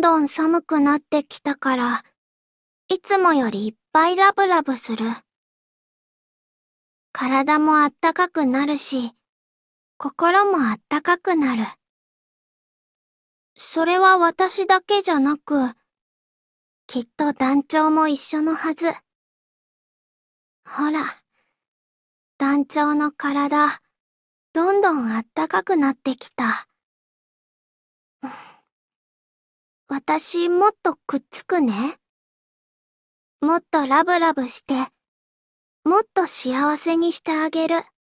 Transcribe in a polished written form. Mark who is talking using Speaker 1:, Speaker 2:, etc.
Speaker 1: どん寒くなってきたから、いつもよりいっぱいラブラブする。体もあったかくなるし、心もあったかくなる。それは私だけじゃなく、きっと団長も一緒のはず。ほら、団長の体、どんどんあったかくなってきた。私もっとくっつくね。もっとラブラブして、もっと幸せにしてあげる。